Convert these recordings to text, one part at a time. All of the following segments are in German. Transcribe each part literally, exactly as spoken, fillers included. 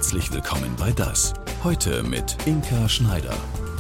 Herzlich willkommen bei das. Heute mit Inka Schneider.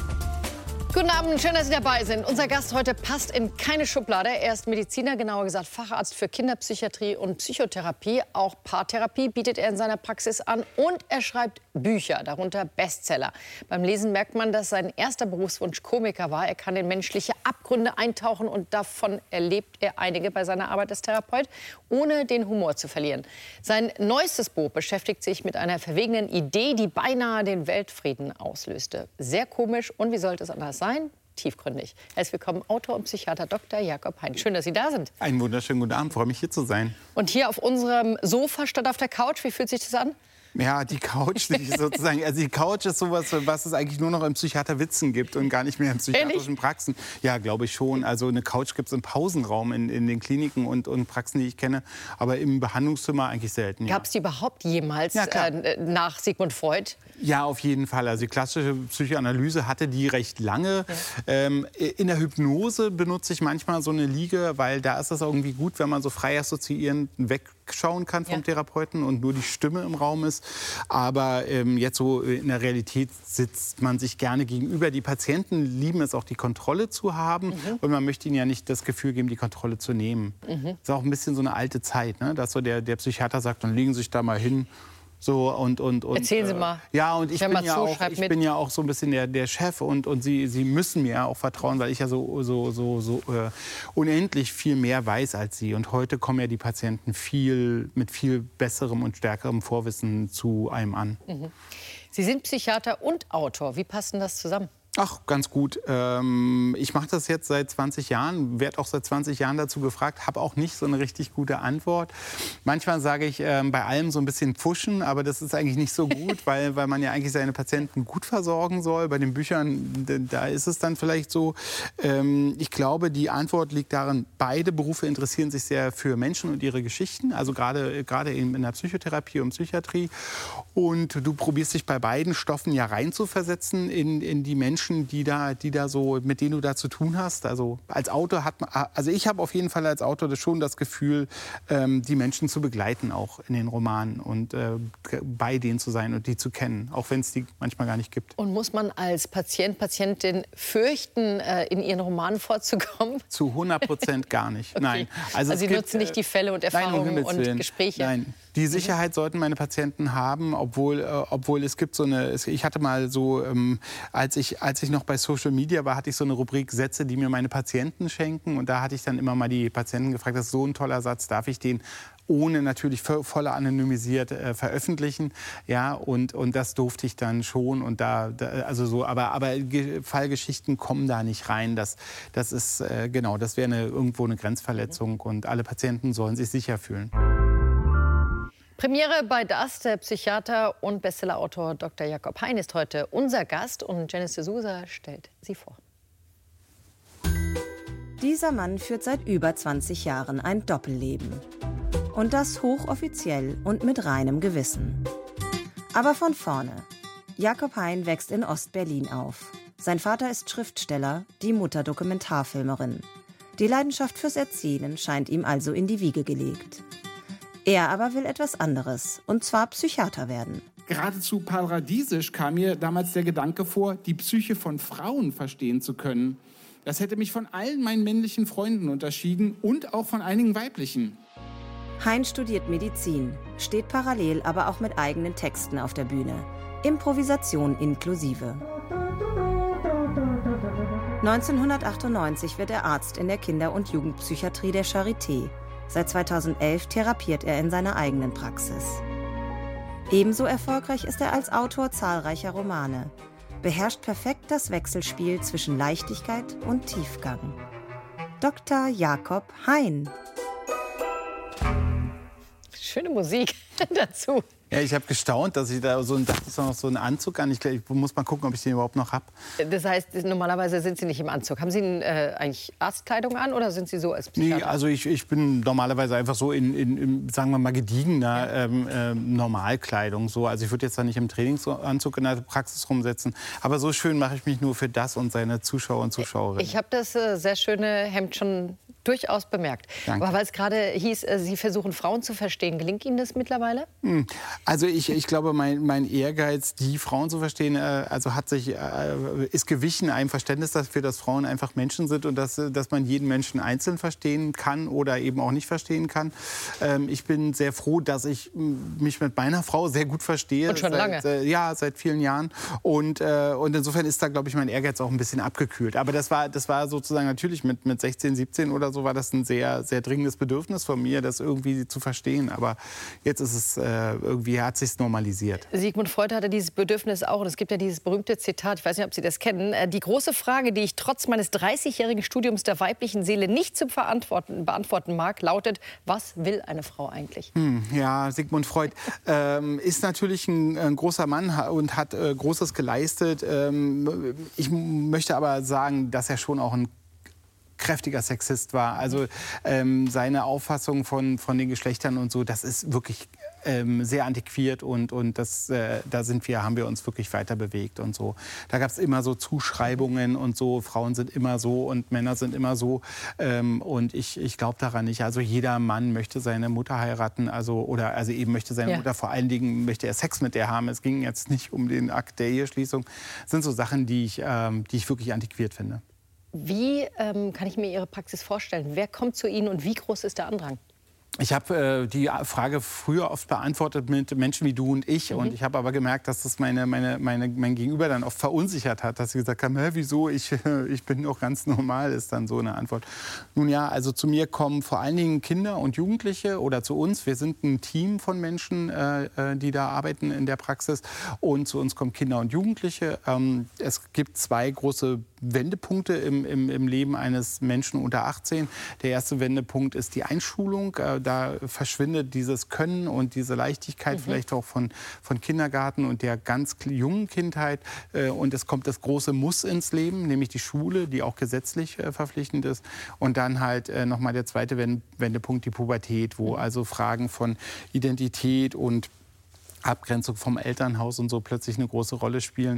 Guten Abend, schön, dass Sie dabei sind. Unser Gast heute passt in keine Schublade. Er ist Mediziner, genauer gesagt Facharzt für Kinderpsychiatrie und Psychotherapie. Auch Paartherapie bietet er in seiner Praxis an. Und er schreibt Bücher, darunter Bestseller. Beim Lesen merkt man, dass sein erster Berufswunsch Komiker war. Er kann in menschliche Abgründe eintauchen und davon erlebt er einige bei seiner Arbeit als Therapeut, ohne den Humor zu verlieren. Sein neuestes Buch beschäftigt sich mit einer verwegenen Idee, die beinahe den Weltfrieden auslöste. Sehr komisch und wie sollte es anders sein? Sein, tiefgründig. Herzlich willkommen, Autor und Psychiater Doktor Jakob Hein. Schön, dass Sie da sind. Einen wunderschönen guten Abend, freue mich hier zu sein. Und hier auf unserem Sofa statt auf der Couch, wie fühlt sich das an? Ja, die Couch, die sozusagen, also die Couch ist sowas, was es eigentlich nur noch im Psychiaterwitzen gibt und gar nicht mehr in psychiatrischen Praxen. Ja, glaube ich schon. Also eine Couch gibt es im Pausenraum in, in den Kliniken und, und Praxen, die ich kenne, aber im Behandlungszimmer eigentlich selten. Ja. Gab es die überhaupt jemals ja, äh, nach Sigmund Freud? Ja, auf jeden Fall. Also die klassische Psychoanalyse hatte die recht lange. Ja. Ähm, in der Hypnose benutze ich manchmal so eine Liege, weil da ist es irgendwie gut, wenn man so frei assoziierend wegschauen kann vom ja. Therapeuten und nur die Stimme im Raum ist. Aber ähm, jetzt so in der Realität sitzt man sich gerne gegenüber. Die Patienten lieben es auch, die Kontrolle zu haben. Mhm. Und man möchte ihnen ja nicht das Gefühl geben, die Kontrolle zu nehmen. Mhm. Das ist auch ein bisschen so eine alte Zeit, ne? Dass so der, der Psychiater sagt, dann legen Sie sich da mal hin. So, und, und, und, Erzählen Sie mal. Äh, ja, und ich, bin, mal ja zu, auch, ich bin ja auch so ein bisschen der, der Chef und, und Sie, Sie müssen mir auch vertrauen, weil ich ja so, so, so, so äh, unendlich viel mehr weiß als Sie. Und heute kommen ja die Patienten viel, mit viel besserem und stärkerem Vorwissen zu einem an. Mhm. Sie sind Psychiater und Autor. Wie passt denn das zusammen? Ach, ganz gut. Ähm, ich mache das jetzt seit zwanzig Jahren, werde auch seit zwanzig Jahren dazu gefragt, habe auch nicht so eine richtig gute Antwort. Manchmal sage ich ähm, bei allem so ein bisschen pfuschen, aber das ist eigentlich nicht so gut, weil, weil man ja eigentlich seine Patienten gut versorgen soll. Bei den Büchern, da ist es dann vielleicht so. Ähm, ich glaube, die Antwort liegt darin, beide Berufe interessieren sich sehr für Menschen und ihre Geschichten, also gerade, gerade eben in der Psychotherapie und Psychiatrie. Und du probierst dich bei beiden Stoffen ja reinzuversetzen in, in die Menschen, die da, die da so, mit denen du da zu tun hast. Also als Autor hat man, also ich habe auf jeden Fall als Autor das schon das Gefühl, ähm, die Menschen zu begleiten auch in den Romanen und äh, bei denen zu sein und die zu kennen, auch wenn es die manchmal gar nicht gibt. Und muss man als Patient, Patientin fürchten, äh, in Ihren Romanen vorzukommen? Zu hundert Prozent gar nicht. Okay. Nein. Also, also Sie gibt, nutzen nicht die Fälle und Erfahrungen nein, um und Gespräche? Nein. Die Sicherheit mhm. sollten meine Patienten haben, obwohl, äh, obwohl es gibt so eine, es, ich hatte mal so, ähm, als, ich, als ich noch bei Social Media war, hatte ich so eine Rubrik Sätze, die mir meine Patienten schenken. Und da hatte ich dann immer mal die Patienten gefragt, das ist so ein toller Satz, darf ich den ohne natürlich voll anonymisiert äh, veröffentlichen, ja, und, und das durfte ich dann schon und da, da also so, aber, aber Fallgeschichten kommen da nicht rein, das, das ist, äh, genau, das wäre eine, irgendwo eine Grenzverletzung und alle Patienten sollen sich sicher fühlen. Premiere bei das, der Psychiater und Bestsellerautor Doktor Jakob Hein ist heute unser Gast und Janice de Souza stellt sie vor. Dieser Mann führt seit über zwanzig Jahren ein Doppelleben. Und das hochoffiziell und mit reinem Gewissen. Aber von vorne. Jakob Hein wächst in Ostberlin auf. Sein Vater ist Schriftsteller, die Mutter Dokumentarfilmerin. Die Leidenschaft fürs Erzählen scheint ihm also in die Wiege gelegt. Er aber will etwas anderes, und zwar Psychiater werden. Geradezu paradiesisch kam mir damals der Gedanke vor, die Psyche von Frauen verstehen zu können. Das hätte mich von allen meinen männlichen Freunden unterschieden und auch von einigen weiblichen. Hein studiert Medizin, steht parallel aber auch mit eigenen Texten auf der Bühne. Improvisation inklusive. neunzehnhundertachtundneunzig wird er Arzt in der Kinder- und Jugendpsychiatrie der Charité. Seit zweitausendelf therapiert er in seiner eigenen Praxis. Ebenso erfolgreich ist er als Autor zahlreicher Romane. Beherrscht perfekt das Wechselspiel zwischen Leichtigkeit und Tiefgang. Doktor Jakob Hein. Schöne Musik dazu. Ja, ich habe gestaunt, dass ich da so ein, dachte, noch so einen Anzug an. Ich, glaub, ich muss mal gucken, ob ich den überhaupt noch habe. Das heißt, normalerweise sind Sie nicht im Anzug. Haben Sie äh, eigentlich Arztkleidung an oder sind Sie so als Psychiater? Nee, also ich, ich bin normalerweise einfach so in, in, in sagen wir mal, gediegener ja. ähm, äh, Normalkleidung. So. Also ich würde jetzt da nicht im Trainingsanzug in der Praxis rumsetzen. Aber so schön mache ich mich nur für das und seine Zuschauer und Zuschauerinnen. Ich habe das äh, sehr schöne Hemd schon Durchaus bemerkt. Danke. Aber weil es gerade hieß, Sie versuchen Frauen zu verstehen, gelingt Ihnen das mittlerweile? Also ich, ich glaube, mein, mein Ehrgeiz, die Frauen zu verstehen, äh, also hat sich, äh, ist gewichen einem Verständnis dafür, dass Frauen einfach Menschen sind und dass, dass man jeden Menschen einzeln verstehen kann oder eben auch nicht verstehen kann. Ähm, ich bin sehr froh, dass ich mich mit meiner Frau sehr gut verstehe. Und schon seit, lange? Äh, ja, seit vielen Jahren. Und, äh, und insofern ist da, glaube ich, mein Ehrgeiz auch ein bisschen abgekühlt. Aber das war, das war sozusagen natürlich mit, mit sechzehn, siebzehn oder so war das ein sehr, sehr dringendes Bedürfnis von mir, das irgendwie zu verstehen. Aber jetzt ist es äh, irgendwie, hat sich normalisiert. Sigmund Freud hatte dieses Bedürfnis auch. Und es gibt ja dieses berühmte Zitat, ich weiß nicht, ob Sie das kennen. Die große Frage, die ich trotz meines dreißigjährigen Studiums der weiblichen Seele nicht zu beantworten, beantworten mag, lautet: Was will eine Frau eigentlich? Hm, ja, Sigmund Freud ähm, ist natürlich ein, ein großer Mann und hat äh, Großes geleistet. Ähm, ich möchte aber sagen, dass er schon auch ein kräftiger Sexist war. Also ähm, seine Auffassung von, von den Geschlechtern und so, das ist wirklich ähm, sehr antiquiert und, und das, äh, da sind wir, haben wir uns wirklich weiter bewegt und so. Da gab es immer so Zuschreibungen und so, Frauen sind immer so und Männer sind immer so ähm, und ich, ich glaube daran nicht. Also jeder Mann möchte seine Mutter heiraten, also, oder also eben möchte seine ja. Mutter, vor allen Dingen möchte er Sex mit der haben. Es ging jetzt nicht um den Akt der Eheschließung. Das sind so Sachen, die ich, ähm, die ich wirklich antiquiert finde. Wie ähm, kann ich mir Ihre Praxis vorstellen? Wer kommt zu Ihnen und wie groß ist der Andrang? Ich habe äh, die Frage früher oft beantwortet mit Menschen wie du und ich. Mhm. Und ich habe aber gemerkt, dass das meine, meine, meine, mein Gegenüber dann oft verunsichert hat. Dass sie gesagt haben, hä, wieso, ich, ich bin doch ganz normal, ist dann so eine Antwort. Nun ja, also zu mir kommen vor allen Dingen Kinder und Jugendliche oder zu uns. Wir sind ein Team von Menschen, äh, die da arbeiten in der Praxis. Und zu uns kommen Kinder und Jugendliche. Ähm, es gibt zwei große Wendepunkte im, im, im Leben eines Menschen unter achtzehn. Der erste Wendepunkt ist die Einschulung. Da verschwindet dieses Können und diese Leichtigkeit mhm. vielleicht auch von, von Kindergarten und der ganz jungen Kindheit. Und es kommt das große Muss ins Leben, nämlich die Schule, die auch gesetzlich verpflichtend ist. Und dann halt nochmal der zweite Wendepunkt, die Pubertät, wo mhm. also Fragen von Identität und Abgrenzung vom Elternhaus und so plötzlich eine große Rolle spielen.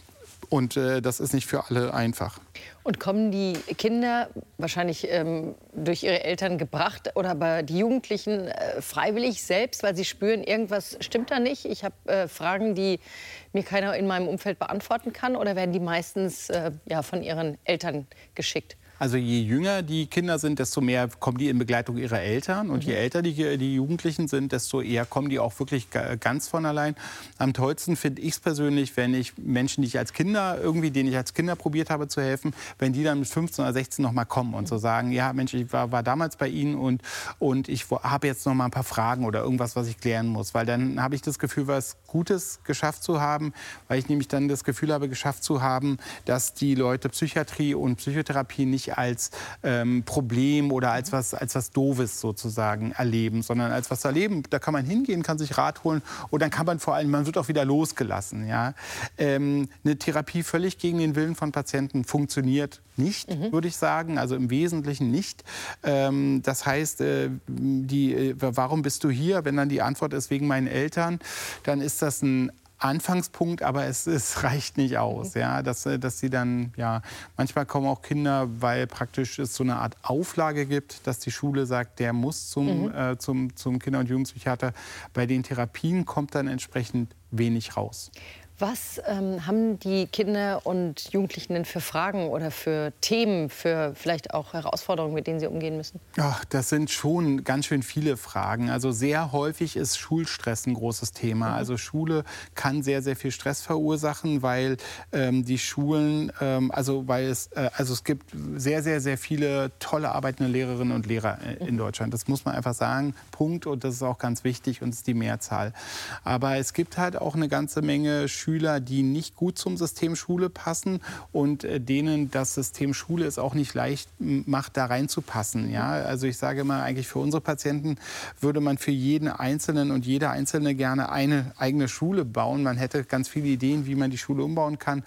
Und äh, das ist nicht für alle einfach. Und kommen die Kinder wahrscheinlich ähm, durch ihre Eltern gebracht oder aber die Jugendlichen äh, freiwillig selbst, weil sie spüren, irgendwas stimmt da nicht? Ich habe äh, Fragen, die mir keiner in meinem Umfeld beantworten kann, oder werden die meistens äh, ja, von ihren Eltern geschickt? Also je jünger die Kinder sind, desto mehr kommen die in Begleitung ihrer Eltern. Und mhm. je älter die, die Jugendlichen sind, desto eher kommen die auch wirklich ganz von allein. Am tollsten finde ich es persönlich, wenn ich Menschen, die ich als Kinder irgendwie, denen ich als Kinder probiert habe zu helfen, wenn die dann mit fünfzehn oder sechzehn noch mal kommen und so sagen, ja Mensch, ich war, war damals bei Ihnen und, und ich habe jetzt noch mal ein paar Fragen oder irgendwas, was ich klären muss. Weil dann habe ich das Gefühl, was Gutes geschafft zu haben, weil ich nämlich dann das Gefühl habe, geschafft zu haben, dass die Leute Psychiatrie und Psychotherapie nicht als ähm, Problem oder als was, als was Doofes sozusagen erleben, sondern als was erleben. Da kann man hingehen, kann sich Rat holen und dann kann man vor allem, man wird auch wieder losgelassen. Ja? Ähm, eine Therapie völlig gegen den Willen von Patienten funktioniert nicht, mhm. würde ich sagen, also im Wesentlichen nicht. Ähm, das heißt, äh, die, äh, warum bist du hier? Wenn dann die Antwort ist, wegen meinen Eltern, dann ist das ein Anfangspunkt, aber es, es reicht nicht aus, ja, dass, dass sie dann, ja, manchmal kommen auch Kinder, weil praktisch es so eine Art Auflage gibt, dass die Schule sagt, der muss zum, mhm. äh, zum, zum Kinder- und Jugendpsychiater. Bei den Therapien kommt dann entsprechend wenig raus. Was ähm, haben die Kinder und Jugendlichen denn für Fragen oder für Themen, für vielleicht auch Herausforderungen, mit denen sie umgehen müssen? Ach, das sind schon ganz schön viele Fragen. Also sehr häufig ist Schulstress ein großes Thema. Mhm. Also Schule kann sehr, sehr viel Stress verursachen, weil ähm, die Schulen, ähm, also weil es, äh, also es gibt sehr, sehr, sehr viele tolle arbeitende Lehrerinnen und Lehrer äh, in Deutschland. Das muss man einfach sagen. Punkt. Und das ist auch ganz wichtig und ist die Mehrzahl. Aber es gibt halt auch eine ganze Menge Schüler, Schüler, die nicht gut zum System Schule passen und äh, denen das System Schule es auch nicht leicht macht, da reinzupassen. Ja? Also ich sage immer, eigentlich für unsere Patienten würde man für jeden Einzelnen und jede Einzelne gerne eine eigene Schule bauen. Man hätte ganz viele Ideen, wie man die Schule umbauen kann.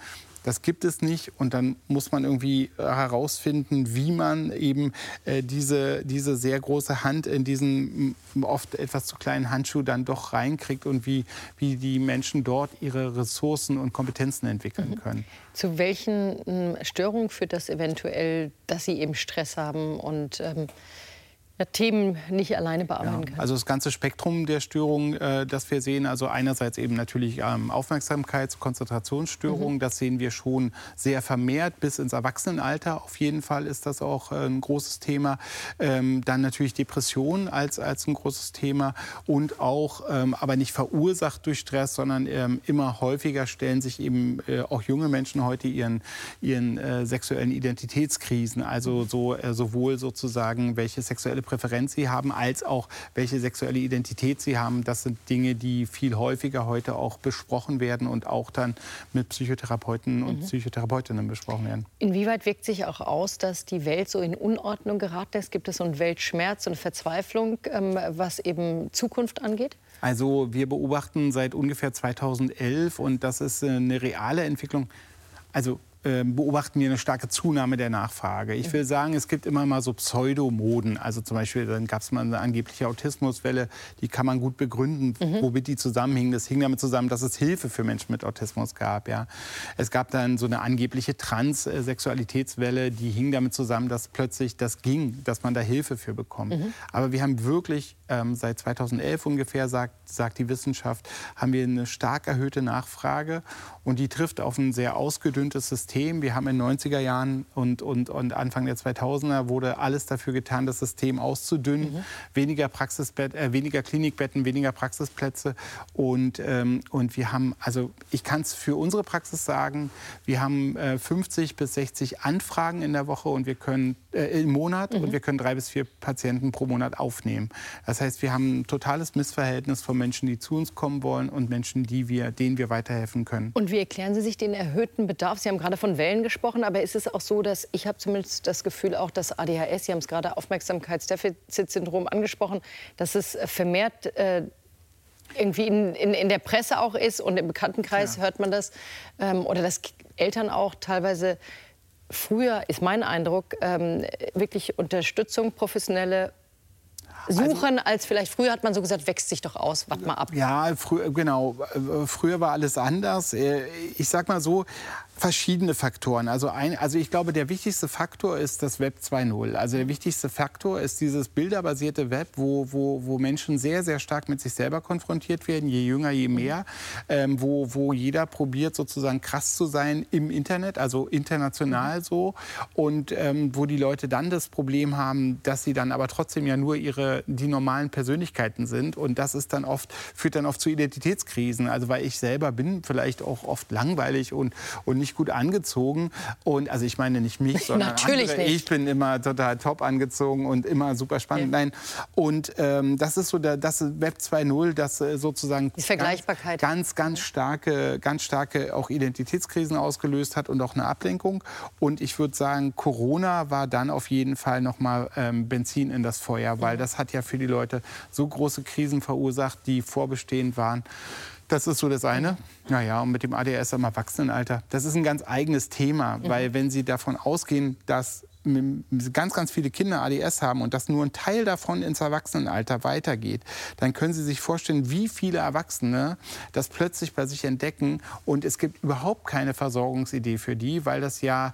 Das gibt es nicht. Und dann muss man irgendwie herausfinden, wie man eben äh, diese, diese sehr große Hand in diesen oft etwas zu kleinen Handschuh dann doch reinkriegt und wie, wie die Menschen dort ihre Ressourcen und Kompetenzen entwickeln können. Zu welchen ähm, Störungen führt das eventuell, dass Sie eben Stress haben und ähm, ja, Themen nicht alleine bearbeiten Ja, können? also das ganze Spektrum der Störungen, äh, das wir sehen, also einerseits eben natürlich ähm, Aufmerksamkeits- und Konzentrationsstörungen, mhm. das sehen wir schon sehr vermehrt bis ins Erwachsenenalter. Auf jeden Fall ist das auch äh, ein großes Thema. Ähm, dann natürlich Depressionen als, als ein großes Thema und auch, ähm, aber nicht verursacht durch Stress, sondern ähm, immer häufiger stellen sich eben äh, auch junge Menschen heute ihren, ihren äh, sexuellen Identitätskrisen, also so, äh, sowohl sozusagen welche sexuelle Präferenz sie haben, als auch welche sexuelle Identität sie haben. Das sind Dinge, die viel häufiger heute auch besprochen werden und auch dann mit Psychotherapeuten und mhm. Psychotherapeutinnen besprochen werden. Inwieweit wirkt sich auch aus, dass die Welt so in Unordnung geraten ist? Gibt es so einen Weltschmerz und Verzweiflung, ähm, was eben Zukunft angeht? Also wir beobachten seit ungefähr zweitausendelf, und das ist eine reale Entwicklung, also beobachten wir eine starke Zunahme der Nachfrage. Ich will sagen, es gibt immer mal so Pseudomoden. Also zum Beispiel, dann gab es mal eine angebliche Autismuswelle, die kann man gut begründen, mhm. womit die zusammenhing. Das hing damit zusammen, dass es Hilfe für Menschen mit Autismus gab. Ja. Es gab dann so eine angebliche Transsexualitätswelle, die hing damit zusammen, dass plötzlich das ging, dass man da Hilfe für bekommt. Mhm. Aber wir haben wirklich ähm, seit zweitausendelf ungefähr, sagt, sagt die Wissenschaft, haben wir eine stark erhöhte Nachfrage, und die trifft auf ein sehr ausgedünntes System. Wir haben in den neunziger Jahren und, und, und Anfang der zweitausender wurde alles dafür getan, das System auszudünnen. Mhm. Weniger Praxisbett, äh, weniger Klinikbetten, weniger Praxisplätze. Und, ähm, und wir haben, also ich kann es für unsere Praxis sagen, wir haben äh, fünfzig bis sechzig Anfragen in der Woche und wir können äh, im Monat mhm. und wir können drei bis vier Patienten pro Monat aufnehmen. Das heißt, wir haben ein totales Missverhältnis von Menschen, die zu uns kommen wollen, und Menschen, die wir, denen wir weiterhelfen können. Und wie erklären Sie sich den erhöhten Bedarf? Sie haben gerade von Wellen gesprochen, aber ist es auch so, dass ich habe zumindest das Gefühl, auch das A D H S, Sie haben es gerade Aufmerksamkeitsdefizitsyndrom angesprochen, dass es vermehrt äh, irgendwie in, in, in der Presse auch ist und im Bekanntenkreis ja. hört man das, ähm, oder dass Eltern auch teilweise früher, ist mein Eindruck, ähm, wirklich Unterstützung, professionelle suchen, also, als vielleicht früher hat man so gesagt, wächst sich doch aus, wart mal ab. Ja, frü genau. Früher war alles anders. Ich sag mal so, verschiedene Faktoren. Also, ein, also ich glaube, der wichtigste Faktor ist das Web zwei Punkt null. Also der wichtigste Faktor ist dieses bilderbasierte Web, wo, wo, wo Menschen sehr, sehr stark mit sich selber konfrontiert werden, je jünger, je mehr. Ähm, wo, wo jeder probiert, sozusagen krass zu sein im Internet, also international so. Und ähm, wo die Leute dann das Problem haben, dass sie dann aber trotzdem ja nur ihre, die normalen Persönlichkeiten sind. Und das ist dann oft, führt dann oft zu Identitätskrisen. Also weil ich selber bin vielleicht auch oft langweilig und, und nicht gut angezogen. Und also ich meine nicht mich, sondern Natürlich andere. Nicht. Ich bin immer total top angezogen und immer super spannend. Ja. Nein. Und ähm, das ist so der, das Web zwei Punkt null, das äh, sozusagen die Vergleichbarkeit. ganz, ganz, ganz starke, ganz starke auch Identitätskrisen ausgelöst hat und auch eine Ablenkung. Und ich würde sagen, Corona war dann auf jeden Fall noch mal ähm, Benzin in das Feuer, weil mhm. das hat ja für die Leute so große Krisen verursacht, die vorbestehend waren. Das ist so das eine. Naja, und mit dem A D H S im Erwachsenenalter, das ist ein ganz eigenes Thema, mhm. weil wenn Sie davon ausgehen, dass ganz, ganz viele Kinder A D S haben und dass nur ein Teil davon ins Erwachsenenalter weitergeht, dann können Sie sich vorstellen, wie viele Erwachsene das plötzlich bei sich entdecken, und es gibt überhaupt keine Versorgungsidee für die, weil das ja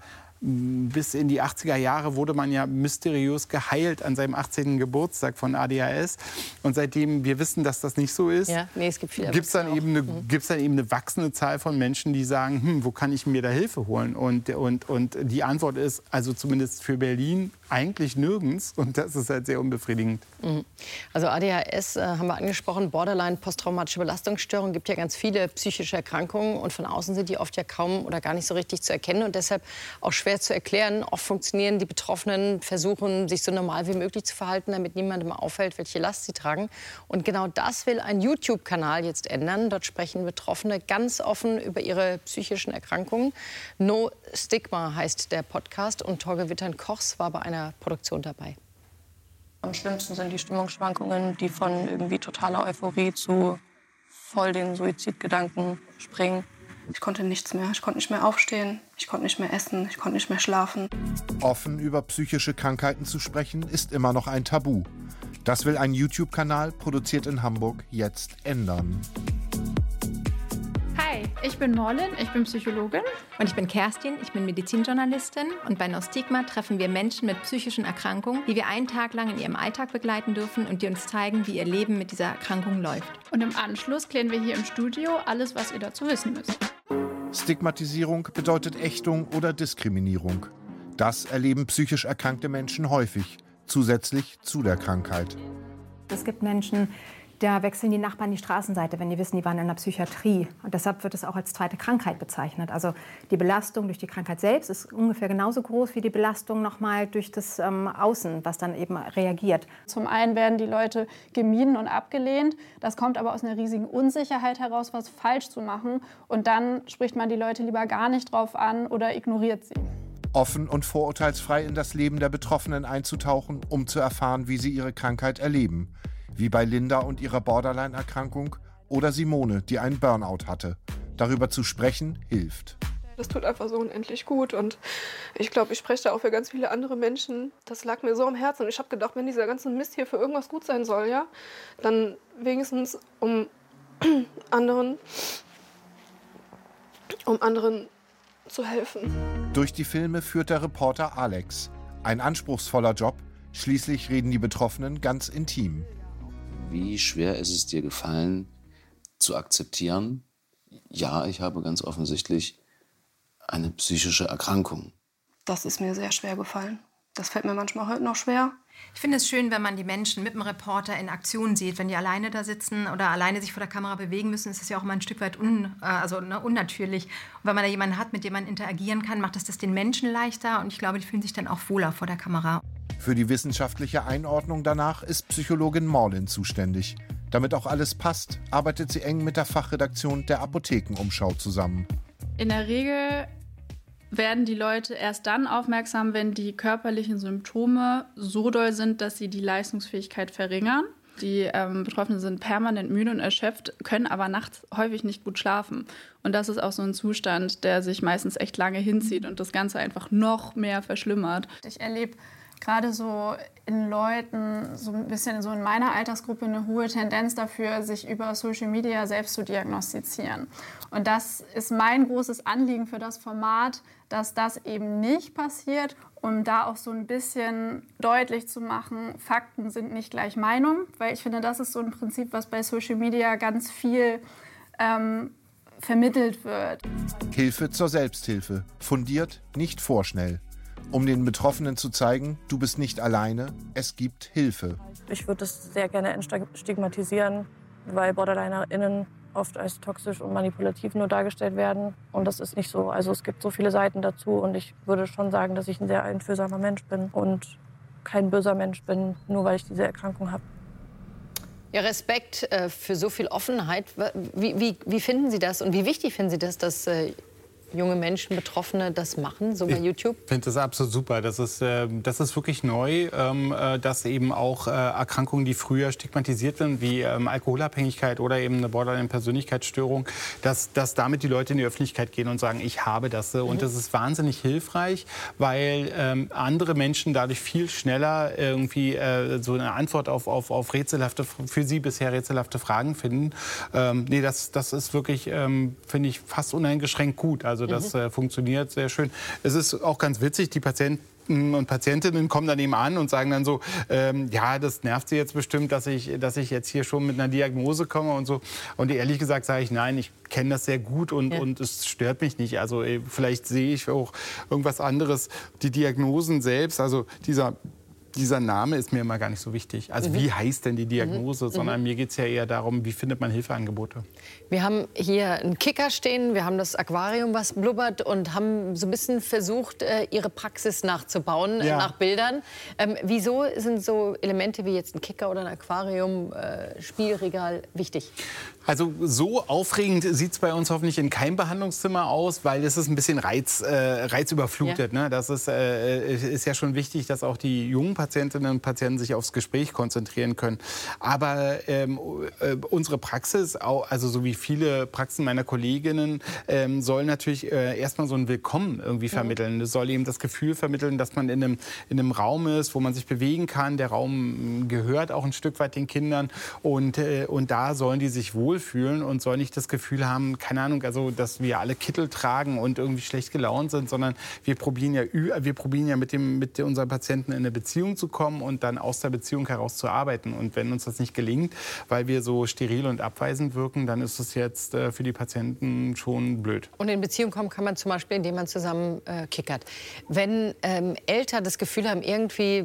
bis in die achtziger Jahre wurde man ja mysteriös geheilt an seinem achtzehnten Geburtstag von A D H S. Und seitdem wir wissen, dass das nicht so ist, ja, nee, es gibt gibt es dann, eben eine, mhm. gibt's dann eben eine wachsende Zahl von Menschen, die sagen, hm, wo kann ich mir da Hilfe holen? Und, und, und die Antwort ist, also zumindest für Berlin, eigentlich nirgends. Und das ist halt sehr unbefriedigend. Mhm. Also A D H S äh, haben wir angesprochen, Borderline, posttraumatische Belastungsstörung, gibt ja ganz viele psychische Erkrankungen. Und von außen sind die oft ja kaum oder gar nicht so richtig zu erkennen und deshalb auch schwer zu erklären. Oft funktionieren die Betroffenen, versuchen, sich so normal wie möglich zu verhalten, damit niemandem auffällt, welche Last sie tragen. Und genau das will ein YouTube-Kanal jetzt ändern. Dort sprechen Betroffene ganz offen über ihre psychischen Erkrankungen. No Stigma heißt der Podcast, und Torge Wittern-Kochs war bei einer Produktion dabei. Am schlimmsten sind die Stimmungsschwankungen, die von irgendwie totaler Euphorie zu voll den Suizidgedanken springen. Ich konnte nichts mehr. Ich konnte nicht mehr aufstehen, ich konnte nicht mehr essen, ich konnte nicht mehr schlafen. Offen über psychische Krankheiten zu sprechen, ist immer noch ein Tabu. Das will ein YouTube-Kanal, produziert in Hamburg, jetzt ändern. Hi, ich bin Morlin, ich bin Psychologin. Und ich bin Kerstin, ich bin Medizinjournalistin. Und bei NoStigma treffen wir Menschen mit psychischen Erkrankungen, die wir einen Tag lang in ihrem Alltag begleiten dürfen und die uns zeigen, wie ihr Leben mit dieser Erkrankung läuft. Und im Anschluss klären wir hier im Studio alles, was ihr dazu wissen müsst. Stigmatisierung bedeutet Ächtung oder Diskriminierung. Das erleben psychisch erkrankte Menschen häufig, zusätzlich zu der Krankheit. Es gibt Menschen, da wechseln die Nachbarn die Straßenseite, wenn die wissen, die waren in der Psychiatrie. Und deshalb wird es auch als zweite Krankheit bezeichnet. Also die Belastung durch die Krankheit selbst ist ungefähr genauso groß wie die Belastung nochmal durch das ähm, Außen, was dann eben reagiert. Zum einen werden die Leute gemieden und abgelehnt. Das kommt aber aus einer riesigen Unsicherheit heraus, was falsch zu machen. Und dann spricht man die Leute lieber gar nicht drauf an oder ignoriert sie. Offen und vorurteilsfrei in das Leben der Betroffenen einzutauchen, um zu erfahren, wie sie ihre Krankheit erleben. Wie bei Linda und ihrer Borderline-Erkrankung oder Simone, die einen Burnout hatte. Darüber zu sprechen, hilft. Das tut einfach so unendlich gut und ich glaube, ich spreche da auch für ganz viele andere Menschen. Das lag mir so am Herzen und ich habe gedacht, wenn dieser ganze Mist hier für irgendwas gut sein soll, ja, dann wenigstens um anderen, um anderen zu helfen. Durch die Filme führt der Reporter Alex. Ein anspruchsvoller Job, schließlich reden die Betroffenen ganz intim. Wie schwer ist es dir gefallen, zu akzeptieren, ja, ich habe ganz offensichtlich eine psychische Erkrankung? Das ist mir sehr schwer gefallen. Das fällt mir manchmal heute noch schwer. Ich finde es schön, wenn man die Menschen mit dem Reporter in Aktion sieht. Wenn die alleine da sitzen oder alleine sich vor der Kamera bewegen müssen, ist das ja auch mal ein Stück weit un, also, ne, unnatürlich. Und wenn man da jemanden hat, mit dem man interagieren kann, macht das das den Menschen leichter. Und ich glaube, die fühlen sich dann auch wohler vor der Kamera. Für die wissenschaftliche Einordnung danach ist Psychologin Morlin zuständig. Damit auch alles passt, arbeitet sie eng mit der Fachredaktion der Apothekenumschau zusammen. In der Regel werden die Leute erst dann aufmerksam, wenn die körperlichen Symptome so doll sind, dass sie die Leistungsfähigkeit verringern. Die ähm, Betroffenen sind permanent müde und erschöpft, können aber nachts häufig nicht gut schlafen. Und das ist auch so ein Zustand, der sich meistens echt lange hinzieht und das Ganze einfach noch mehr verschlimmert. Ich erlebe gerade so in Leuten, so ein bisschen so in meiner Altersgruppe, eine hohe Tendenz dafür, sich über Social Media selbst zu diagnostizieren. Und das ist mein großes Anliegen für das Format, dass das eben nicht passiert, um da auch so ein bisschen deutlich zu machen, Fakten sind nicht gleich Meinung, weil ich finde, das ist so ein Prinzip, was bei Social Media ganz viel ähm, vermittelt wird. Hilfe zur Selbsthilfe. Fundiert, nicht vorschnell. Um den Betroffenen zu zeigen, du bist nicht alleine, es gibt Hilfe. Ich würde das sehr gerne entstigmatisieren, weil BorderlinerInnen oft als toxisch und manipulativ nur dargestellt werden. Und das ist nicht so. Also es gibt so viele Seiten dazu und ich würde schon sagen, dass ich ein sehr einfühlsamer Mensch bin und kein böser Mensch bin, nur weil ich diese Erkrankung habe. Ja, Respekt äh, für so viel Offenheit. Wie, wie, wie finden Sie das und wie wichtig finden Sie das, dass äh, junge Menschen, Betroffene das machen, so bei ich YouTube? Ich finde das absolut super. Das ist, äh, das ist wirklich neu, ähm, äh, dass eben auch äh, Erkrankungen, die früher stigmatisiert sind, wie ähm, Alkoholabhängigkeit oder eben eine Borderline-Persönlichkeitsstörung, dass, dass damit die Leute in die Öffentlichkeit gehen und sagen, ich habe das. Und mhm. das ist wahnsinnig hilfreich, weil ähm, andere Menschen dadurch viel schneller irgendwie äh, so eine Antwort auf, auf, auf rätselhafte, für sie bisher rätselhafte Fragen finden. Ähm, nee, das, das ist wirklich, ähm, finde ich, fast uneingeschränkt gut. Also das mhm. äh, funktioniert sehr schön. Es ist auch ganz witzig, die Patienten und Patientinnen kommen dann eben an und sagen dann so, ähm, ja, das nervt sie jetzt bestimmt, dass ich, dass ich jetzt hier schon mit einer Diagnose komme und so. Und ehrlich gesagt sage ich, nein, ich kenne das sehr gut und, ja. und es stört mich nicht. Also äh, vielleicht sehe ich auch irgendwas anderes. Die Diagnosen selbst, also dieser Dieser Name ist mir immer gar nicht so wichtig. Also mhm. wie heißt denn die Diagnose? Mhm. Sondern mir geht es ja eher darum, wie findet man Hilfeangebote. Wir haben hier einen Kicker stehen, wir haben das Aquarium, was blubbert und haben so ein bisschen versucht, Ihre Praxis nachzubauen, ja. nach Bildern. Ähm, wieso sind so Elemente wie jetzt ein Kicker oder ein Aquarium, äh, Spielregal wichtig? Also so aufregend sieht es bei uns hoffentlich in keinem Behandlungszimmer aus, weil es ist ein bisschen Reiz, äh, reizüberflutet. Ja. Ne? Das ist, äh, ist ja schon wichtig, dass auch die jungen Patientinnen und Patienten sich aufs Gespräch konzentrieren können. Aber ähm, äh, unsere Praxis, auch, also so wie viele Praxen meiner Kolleginnen, ähm, soll natürlich äh, erstmal so ein Willkommen irgendwie vermitteln. Das soll eben das Gefühl vermitteln, dass man in einem, in einem Raum ist, wo man sich bewegen kann. Der Raum gehört auch ein Stück weit den Kindern und, äh, und da sollen die sich wohlfühlen und sollen nicht das Gefühl haben, keine Ahnung, also dass wir alle Kittel tragen und irgendwie schlecht gelaunt sind, sondern wir probieren ja, wir probieren ja mit, dem, mit unseren Patienten in eine Beziehung zu kommen und dann aus der Beziehung heraus zu arbeiten. Und wenn uns das nicht gelingt, weil wir so steril und abweisend wirken, dann ist es jetzt äh, für die Patienten schon blöd. Und in Beziehung kommen kann man zum Beispiel, indem man zusammen äh, kickert. Wenn ähm, Eltern das Gefühl haben, irgendwie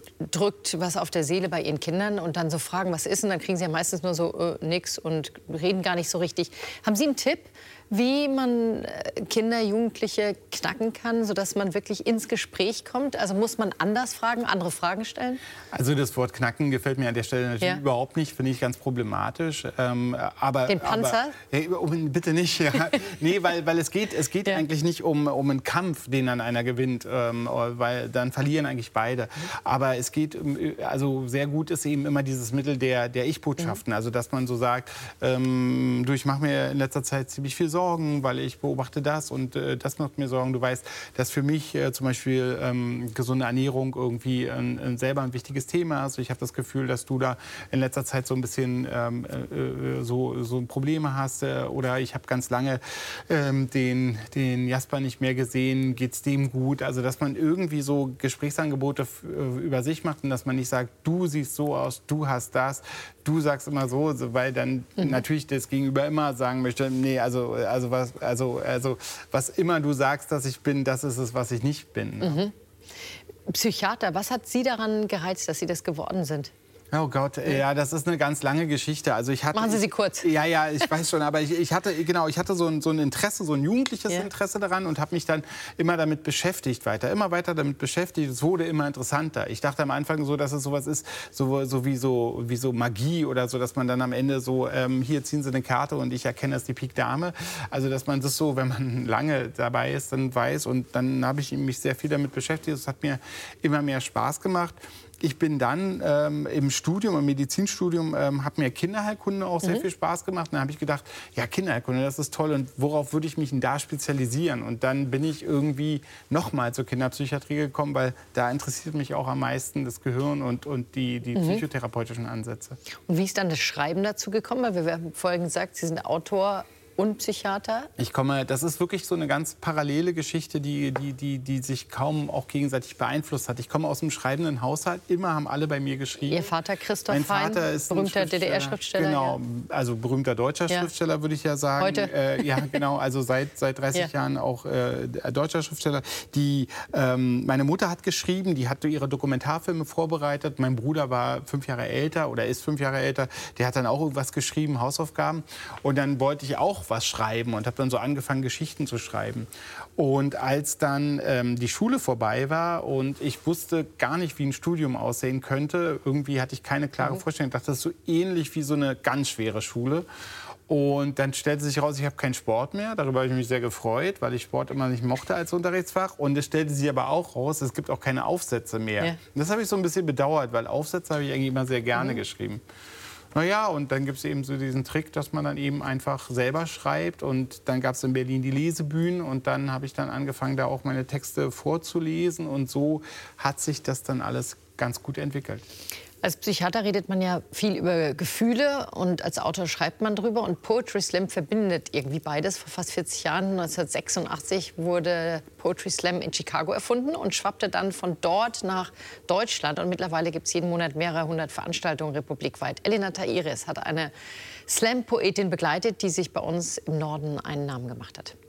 drückt was auf der Seele bei ihren Kindern und dann so fragen, was ist denn, dann kriegen sie ja meistens nur so äh, nix und reden gar nicht so richtig. Haben Sie einen Tipp, wie man Kinder, Jugendliche knacken kann, sodass man wirklich ins Gespräch kommt? Also muss man anders fragen, andere Fragen stellen? Also das Wort knacken gefällt mir an der Stelle natürlich ja. überhaupt nicht, finde ich ganz problematisch. Ähm, aber, Den Panzer? Aber, hey, bitte nicht. Ja. Nee, weil, weil es geht, es geht ja. eigentlich nicht um, um einen Kampf, den dann einer gewinnt, ähm, weil dann verlieren eigentlich beide. Aber es geht, also sehr gut ist eben immer dieses Mittel der, der Ich-Botschaften. Mhm. Also dass man so sagt, ähm, du, ich mache mir in letzter Zeit ziemlich viel Sorgen, weil ich beobachte das und äh, das macht mir Sorgen. Du weißt, dass für mich äh, zum Beispiel ähm, gesunde Ernährung irgendwie äh, selber ein wichtiges Thema ist. Ich habe das Gefühl, dass du da in letzter Zeit so ein bisschen ähm, äh, so, so Probleme hast. Äh, oder ich habe ganz lange ähm, den, den Jasper nicht mehr gesehen. Geht's dem gut? Also, dass man irgendwie so Gesprächsangebote f- über sich macht und dass man nicht sagt, du siehst so aus, du hast das, du sagst immer so, weil dann mhm. natürlich das Gegenüber immer sagen möchte, nee, also Also was, also, also was immer du sagst, dass ich bin, das ist es, was ich nicht bin. Mhm. Psychiater, was hat Sie daran gereizt, dass Sie das geworden sind? Oh Gott, ja, das ist eine ganz lange Geschichte. Also ich hatte, Machen Sie sie kurz. Ja, ja, ich weiß schon, aber ich, ich hatte, genau, ich hatte so ein, so ein Interesse, so ein jugendliches ja. Interesse daran und habe mich dann immer damit beschäftigt, weiter, immer weiter damit beschäftigt. Es wurde immer interessanter. Ich dachte am Anfang so, dass es sowas ist, so, so, wie, so wie so Magie oder so, dass man dann am Ende so, ähm, hier ziehen Sie eine Karte und ich erkenne, das ist die Pik Dame. Also dass man das so, wenn man lange dabei ist, dann weiß. Und dann habe ich mich sehr viel damit beschäftigt. Es hat mir immer mehr Spaß gemacht. Ich bin dann ähm, im Studium, im Medizinstudium, ähm, hat mir Kinderheilkunde auch sehr mhm. viel Spaß gemacht. Dann habe ich gedacht, ja, Kinderheilkunde, das ist toll. Und worauf würde ich mich denn da spezialisieren? Und dann bin ich irgendwie nochmal zur Kinderpsychiatrie gekommen, weil da interessiert mich auch am meisten das Gehirn und, und die, die mhm. psychotherapeutischen Ansätze. Und wie ist dann das Schreiben dazu gekommen? Weil wir haben vorhin gesagt, Sie sind Autor und Psychiater? Ich komme, das ist wirklich so eine ganz parallele Geschichte, die, die, die, die sich kaum auch gegenseitig beeinflusst hat. Ich komme aus einem schreibenden Haushalt, immer haben alle bei mir geschrieben. Ihr Vater Christoph mein Vater Hein, ist berühmter D D R-Schriftsteller. Genau, ja. also berühmter deutscher ja. Schriftsteller, würde ich ja sagen. Heute? Äh, ja, genau, also seit, seit dreißig ja. Jahren auch äh, deutscher Schriftsteller. Die, ähm, meine Mutter hat geschrieben, die hat ihre Dokumentarfilme vorbereitet. Mein Bruder war fünf Jahre älter oder ist fünf Jahre älter. Der hat dann auch irgendwas geschrieben, Hausaufgaben. Und dann wollte ich auch was schreiben und habe dann so angefangen, Geschichten zu schreiben. Und als dann ähm, die Schule vorbei war und ich wusste gar nicht, wie ein Studium aussehen könnte, irgendwie hatte ich keine klare mhm. Vorstellung. Ich dachte, das ist so ähnlich wie so eine ganz schwere Schule. Und dann stellte sich heraus, ich habe keinen Sport mehr. Darüber habe ich mich sehr gefreut, weil ich Sport immer nicht mochte als Unterrichtsfach. Und es stellte sich aber auch raus, es gibt auch keine Aufsätze mehr. Ja. Und das habe ich so ein bisschen bedauert, weil Aufsätze habe ich eigentlich immer sehr gerne mhm. geschrieben. Naja, und dann gibt es eben so diesen Trick, dass man dann eben einfach selber schreibt. Und dann gab es in Berlin die Lesebühnen. Und dann habe ich dann angefangen, da auch meine Texte vorzulesen. Und so hat sich das dann alles ganz gut entwickelt. Als Psychiater redet man ja viel über Gefühle und als Autor schreibt man drüber. Und Poetry Slam verbindet irgendwie beides. Vor fast vierzig Jahren, neunzehnhundertsechsundachtzig, wurde Poetry Slam in Chicago erfunden und schwappte dann von dort nach Deutschland. Und mittlerweile gibt es jeden Monat mehrere hundert Veranstaltungen republikweit. Elena Tairis hat eine Slam-Poetin begleitet, die sich bei uns im Norden einen Namen gemacht hat.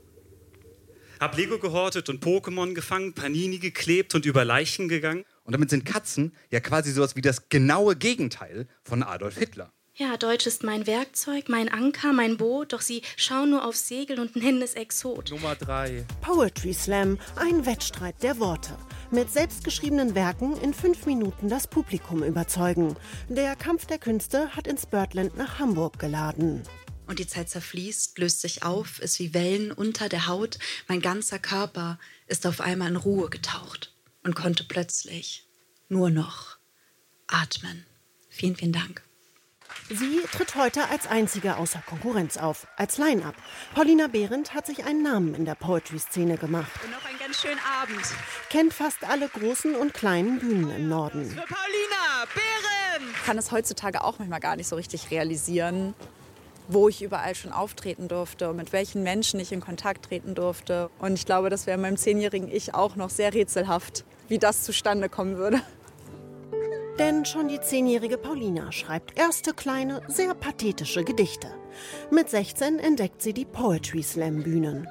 Hab Lego gehortet und Pokémon gefangen, Panini geklebt und über Leichen gegangen. Und damit sind Katzen ja quasi sowas wie das genaue Gegenteil von Adolf Hitler. Ja, Deutsch ist mein Werkzeug, mein Anker, mein Boot, doch sie schauen nur aufs Segel und nennen es Exot. Nummer drei. Poetry Slam, ein Wettstreit der Worte. Mit selbstgeschriebenen Werken in fünf Minuten das Publikum überzeugen. Der Kampf der Künste hat ins Birdland nach Hamburg geladen. Und die Zeit zerfließt, löst sich auf, ist wie Wellen unter der Haut. Mein ganzer Körper ist auf einmal in Ruhe getaucht und konnte plötzlich nur noch atmen. Vielen, vielen Dank. Sie tritt heute als einzige außer Konkurrenz auf, als Line-Up. Paulina Behrendt hat sich einen Namen in der Poetry-Szene gemacht. Und noch einen ganz schönen Abend. Kennt fast alle großen und kleinen Bühnen im Norden. Für Paulina Behrendt! Ich kann es heutzutage auch manchmal gar nicht so richtig realisieren, wo ich überall schon auftreten durfte und mit welchen Menschen ich in Kontakt treten durfte. Und ich glaube, das wäre meinem zehnjährigen Ich auch noch sehr rätselhaft, wie das zustande kommen würde. Denn schon die zehnjährige Paulina schreibt erste kleine, sehr pathetische Gedichte. Mit sechzehn entdeckt sie die Poetry Slam Bühnen.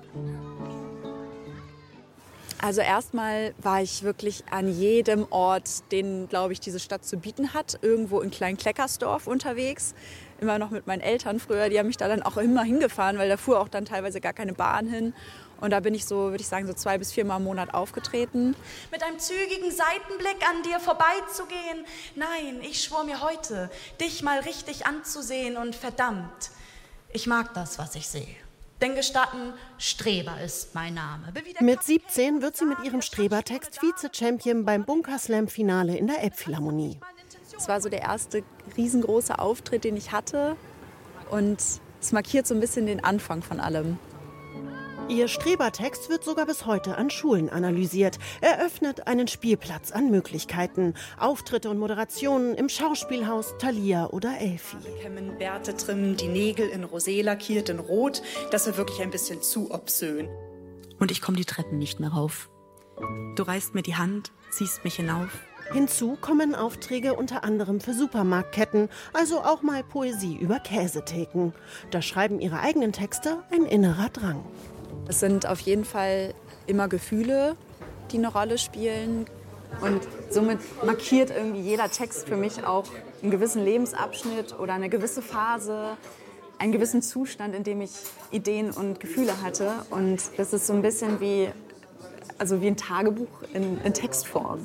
Also erstmal war ich wirklich an jedem Ort, den, glaube ich, diese Stadt zu bieten hat, irgendwo in Klein-Kleckersdorf unterwegs. Immer noch mit meinen Eltern früher, die haben mich da dann auch immer hingefahren, weil da fuhr auch dann teilweise gar keine Bahn hin. Und da bin ich so, würde ich sagen, so zwei bis viermal im Monat aufgetreten. Mit einem zügigen Seitenblick an dir vorbeizugehen. Nein, ich schwor mir heute, dich mal richtig anzusehen und verdammt, ich mag das, was ich sehe. Denn gestatten, Streber ist mein Name. Mit siebzehn wird sie mit ihrem Strebertext Vize-Champion beim Bunkerslam-Finale in der Elbphilharmonie. Es war so der erste riesengroße Auftritt, den ich hatte. Und es markiert so ein bisschen den Anfang von allem. Ihr Strebertext wird sogar bis heute an Schulen analysiert. Er öffnet einen Spielplatz an Möglichkeiten. Auftritte und Moderationen im Schauspielhaus, Thalia oder Elfi. Kämmen, Bärte trimmen, die Nägel in Rosé lackiert, in Rot. Das war wirklich ein bisschen zu obszön. Und ich komme die Treppen nicht mehr rauf. Du reichst mir die Hand, ziehst mich hinauf. Hinzu kommen Aufträge unter anderem für Supermarktketten, also auch mal Poesie über Käsetheken. Da schreiben ihre eigenen Texte ein innerer Drang. Es sind auf jeden Fall immer Gefühle, die eine Rolle spielen. Und somit markiert irgendwie jeder Text für mich auch einen gewissen Lebensabschnitt oder eine gewisse Phase, einen gewissen Zustand, in dem ich Ideen und Gefühle hatte. Und das ist so ein bisschen wie, also wie ein Tagebuch in, in Textform.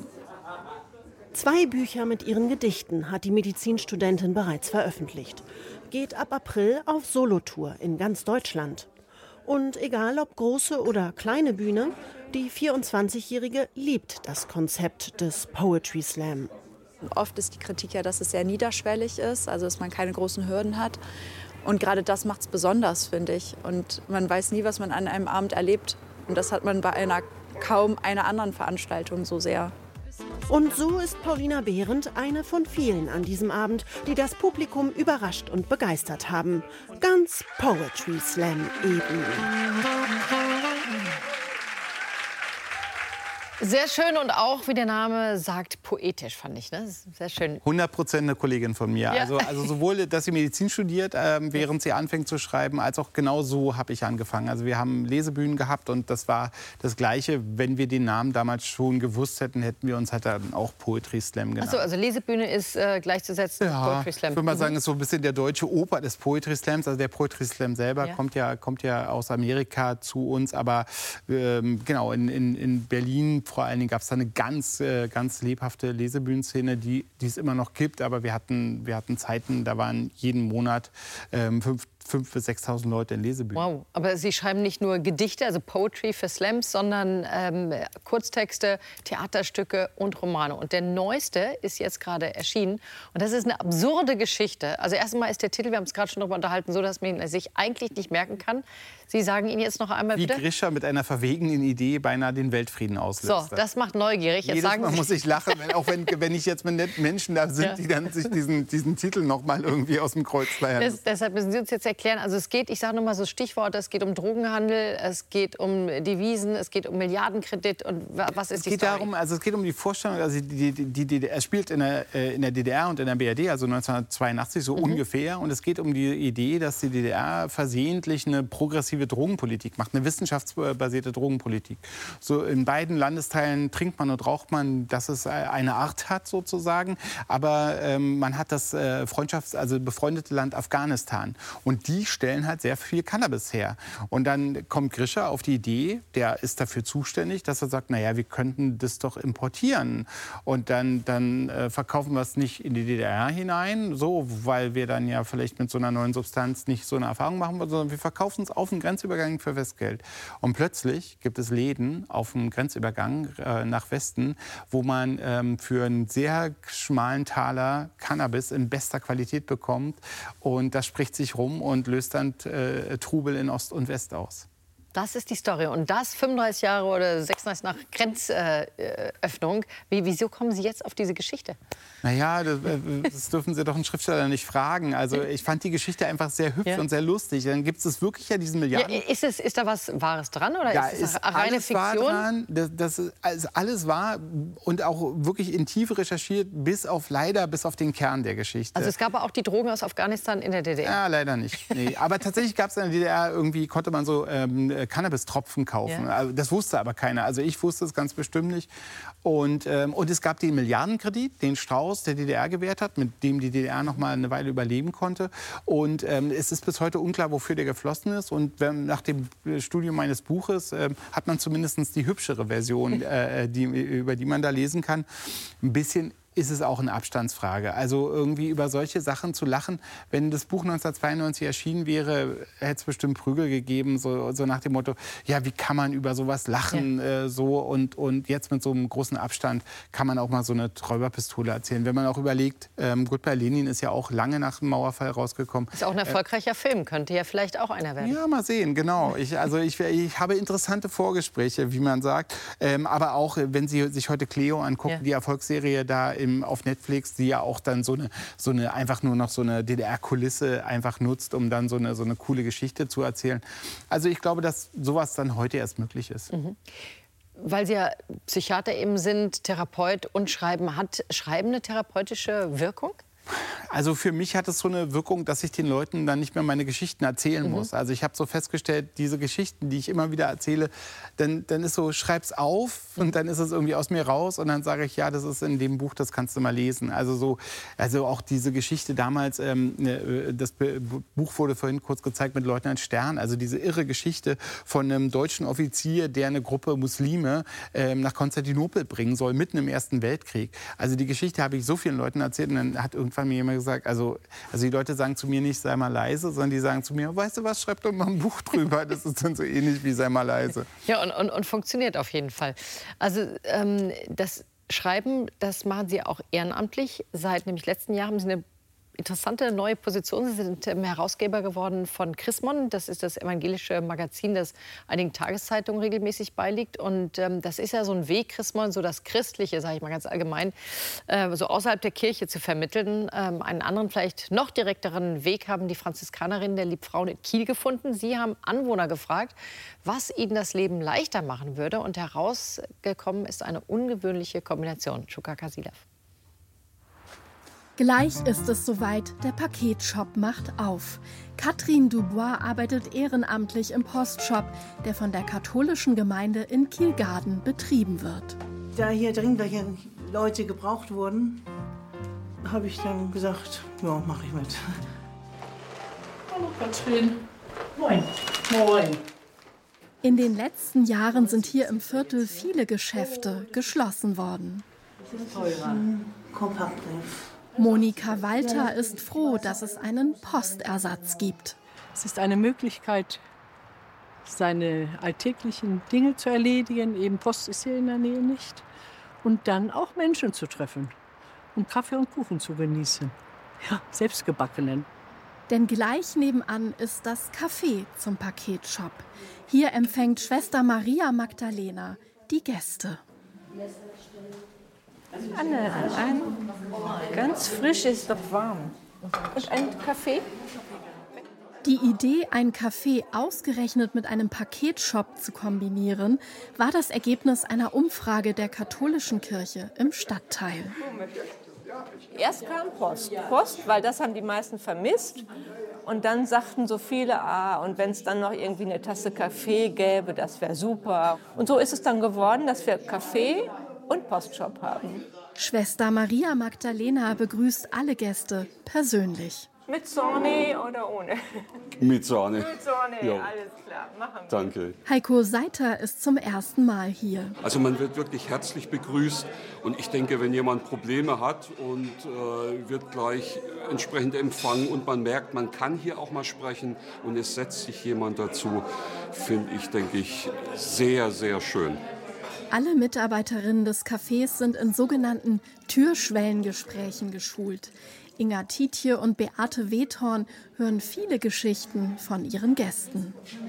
Zwei Bücher mit ihren Gedichten hat die Medizinstudentin bereits veröffentlicht. Geht ab April auf Solotour in ganz Deutschland. Und egal ob große oder kleine Bühne, die vierundzwanzigjährige liebt das Konzept des Poetry Slam. Oft ist die Kritik ja, dass es sehr niederschwellig ist, also dass man keine großen Hürden hat. Und gerade das macht es besonders, finde ich. Und man weiß nie, was man an einem Abend erlebt. Und das hat man bei einer kaum einer anderen Veranstaltung so sehr. Und so ist Paulina Behrendt eine von vielen an diesem Abend, die das Publikum überrascht und begeistert haben. Ganz Poetry Slam eben. Sehr schön und auch, wie der Name sagt, poetisch, fand ich. Ne? Sehr schön. hundert Prozent eine Kollegin von mir. Ja. Also, also sowohl, dass sie Medizin studiert, ähm, während sie anfängt zu schreiben, als auch genau so habe ich angefangen. Also wir haben Lesebühnen gehabt und das war das Gleiche. Wenn wir den Namen damals schon gewusst hätten, hätten wir uns halt dann auch Poetry Slam genannt. Achso, also Lesebühne ist äh, gleichzusetzen ja, mit Poetry Slam. Ich würde mal sagen, ist so ein bisschen der deutsche Oper des Poetry Slams. Also der Poetry Slam selber Ja. kommt, ja, kommt ja aus Amerika zu uns. Aber ähm, genau, in, in, in Berlin vor allen Dingen gab es da eine ganz, äh, ganz lebhafte Lesebühnenszene, die, die es immer noch gibt. Aber wir hatten, wir hatten Zeiten, da waren jeden Monat ähm, fünf fünftausend bis sechstausend Leute in Lesebühnen. Wow, aber Sie schreiben nicht nur Gedichte, also Poetry für Slams, sondern ähm, Kurztexte, Theaterstücke und Romane. Und der neueste ist jetzt gerade erschienen. Und das ist eine absurde Geschichte. Also erstmal ist der Titel, wir haben es gerade schon darüber unterhalten, so, dass man ihn sich eigentlich nicht merken kann. Sie sagen ihn jetzt noch einmal Wie bitte. Grisha mit einer verwegenen Idee beinahe den Weltfrieden auslöst. So, das macht neugierig. Jetzt Jedes sagen Mal Sie muss ich lachen, wenn, auch wenn, wenn ich jetzt mit netten Menschen da sind, Ja. die dann sich diesen, diesen Titel noch mal irgendwie aus dem Kreuz leiern. Das, deshalb müssen Sie uns jetzt erklären, also es geht, ich sage nur mal so Stichworte, es geht um Drogenhandel, es geht um Devisen, es geht um Milliardenkredit und wa- was ist Es die geht Story? darum, also es geht um die Vorstellung, also die, die, die, die, er spielt in der, äh, in der D D R und in der B R D, also neunzehnhundertzweiundachtzig so Mhm. ungefähr. Und es geht um die Idee, dass die D D R versehentlich eine progressive Drogenpolitik macht, eine wissenschaftsbasierte Drogenpolitik. So in beiden Landesteilen trinkt man und raucht man, dass es eine Art hat sozusagen. Aber ähm, man hat das äh, Freundschafts-, also befreundete Land Afghanistan. Und und die stellen halt sehr viel Cannabis her. Und dann kommt Grischer auf die Idee, der ist dafür zuständig, dass er sagt, naja, wir könnten das doch importieren. Und dann, dann äh, verkaufen wir es nicht in die D D R hinein, so, weil wir dann ja vielleicht mit so einer neuen Substanz nicht so eine Erfahrung machen wollen, sondern wir verkaufen es auf dem Grenzübergang für Festgeld. Und plötzlich gibt es Läden auf dem Grenzübergang äh, nach Westen, wo man ähm, für einen sehr schmalen Taler Cannabis in bester Qualität bekommt. Und das spricht sich rum und löst dann äh, Trubel in Ost und West aus. Das ist die Story. Und das fünfunddreißig Jahre oder sechsunddreißig nach Grenzöffnung. Äh, Wie, wieso kommen Sie jetzt auf diese Geschichte? Naja, das, das dürfen Sie doch einen Schriftsteller nicht fragen. Also ich fand die Geschichte einfach sehr hübsch ja. und sehr lustig. Dann gibt es wirklich ja diesen Milliarden... Ja, ist, es, ist da was Wahres dran oder ja, ist es ist eine reine alles Fiktion? Wahr dran. Das, das ist also alles wahr und auch wirklich in Tiefe recherchiert, bis auf leider bis auf den Kern der Geschichte. Also es gab auch die Drogen aus Afghanistan in der D D R? Ja, leider nicht. Nee. Aber tatsächlich gab es in der D D R irgendwie, konnte man so ähm, Cannabis-Tropfen kaufen. Ja. Also das wusste aber keiner. Also ich wusste es ganz bestimmt nicht. Und, ähm, und es gab den Milliardenkredit, den Strauß der D D R gewährt hat, mit dem die D D R noch mal eine Weile überleben konnte. Und ähm, es ist bis heute unklar, wofür der geflossen ist. Und ähm, nach dem Studium meines Buches äh, hat man zumindest die hübschere Version, äh, die, über die man da lesen kann. Ein bisschen ist es auch eine Abstandsfrage. Also irgendwie über solche Sachen zu lachen. Wenn das Buch neunzehnhundertzweiundneunzig erschienen wäre, hätte es bestimmt Prügel gegeben, so, so nach dem Motto, ja, wie kann man über sowas lachen? Ja. Äh, so und, und jetzt mit so einem großen Abstand kann man auch mal so eine Räuberpistole erzählen. Wenn man auch überlegt, ähm, Goodbye Lenin ist ja auch lange nach dem Mauerfall rausgekommen. Ist auch ein erfolgreicher äh, Film, könnte ja vielleicht auch einer werden. Ja, mal sehen, genau. Ich, also ich, ich habe interessante Vorgespräche, wie man sagt. Ähm, aber auch, wenn Sie sich heute Cleo angucken, ja. die Erfolgsserie da im, auf Netflix, die ja auch dann so eine, so eine einfach nur noch so eine D D R-Kulisse einfach nutzt, um dann so eine, so eine coole Geschichte zu erzählen. Also ich glaube, dass sowas dann heute erst möglich ist. Mhm. Weil Sie ja Psychiater eben sind, Therapeut und schreiben. Hat Schreiben eine therapeutische Wirkung? Also für mich hat es so eine Wirkung, dass ich den Leuten dann nicht mehr meine Geschichten erzählen muss. Mhm. Also ich habe so festgestellt, diese Geschichten, die ich immer wieder erzähle, dann, dann ist so, schreib's auf und dann ist es irgendwie aus mir raus und dann sage ich, ja, das ist in dem Buch, das kannst du mal lesen. Also so, also auch diese Geschichte damals, ähm, das Buch wurde vorhin kurz gezeigt mit Leutnant Stern, also diese irre Geschichte von einem deutschen Offizier, der eine Gruppe Muslime ähm, nach Konstantinopel bringen soll, mitten im Ersten Weltkrieg. Also die Geschichte habe ich so vielen Leuten erzählt und dann hat irgendwann mir jemand gesagt, also, also die Leute sagen zu mir nicht, sei mal leise, sondern die sagen zu mir, weißt du was, schreib doch mal ein Buch drüber. Das ist dann so ähnlich wie sei mal leise. Ja, und, und, und funktioniert auf jeden Fall. Also ähm, das Schreiben, das machen Sie auch ehrenamtlich. Seit nämlich letzten Jahr haben Sie eine interessante neue Position. Sie sind ähm, Herausgeber geworden von Chrismon. Das ist das evangelische Magazin, das einigen Tageszeitungen regelmäßig beiliegt. Und ähm, das ist ja so ein Weg, Chrismon, so das Christliche, sage ich mal ganz allgemein, äh, so außerhalb der Kirche zu vermitteln. Ähm, einen anderen, vielleicht noch direkteren Weg haben die Franziskanerinnen der Liebfrauen in Kiel gefunden. Sie haben Anwohner gefragt, was ihnen das Leben leichter machen würde. Und herausgekommen ist eine ungewöhnliche Kombination. Shuka Kasilev. Gleich ist es soweit, der Paketshop macht auf. Katrin Dubois arbeitet ehrenamtlich im Postshop, der von der katholischen Gemeinde in Kielgarden betrieben wird. Da hier dringend welche Leute gebraucht wurden, habe ich dann gesagt, ja, mache ich mit. Hallo Katrin. Moin. Moin. In den letzten Jahren sind hier im Viertel viele Geschäfte geschlossen worden. Das ist teurer. Ein Kompaktbrief. Monika Walter ist froh, dass es einen Postersatz gibt. Es ist eine Möglichkeit, seine alltäglichen Dinge zu erledigen. Eben Post ist hier in der Nähe nicht. Und dann auch Menschen zu treffen und Kaffee und Kuchen zu genießen. Ja, selbstgebackenen. Denn gleich nebenan ist das Café zum Paketshop. Hier empfängt Schwester Maria Magdalena die Gäste. Anne, ein ganz frisch ist doch warm. Und ein Kaffee? Die Idee, ein Café ausgerechnet mit einem Paketshop zu kombinieren, war das Ergebnis einer Umfrage der katholischen Kirche im Stadtteil. Erst kam Post. Post, weil das haben die meisten vermisst. Und dann sagten so viele, ah, und wenn es dann noch irgendwie eine Tasse Kaffee gäbe, das wäre super. Und so ist es dann geworden, dass wir Kaffee und Postshop haben. Schwester Maria Magdalena begrüßt alle Gäste persönlich. Mit Sahne oder ohne? Mit Sahne. Mit Sahne, Ja. alles klar. Machen wir. Danke. Heiko Seiter ist zum ersten Mal hier. Also man wird wirklich herzlich begrüßt und ich denke, wenn jemand Probleme hat und äh, wird gleich entsprechend empfangen und man merkt, man kann hier auch mal sprechen und es setzt sich jemand dazu, finde ich, denke ich, sehr, sehr schön. Alle Mitarbeiterinnen des Cafés sind in sogenannten Türschwellengesprächen geschult. Inga Tietje und Beate Wethorn hören viele Geschichten von ihren Gästen.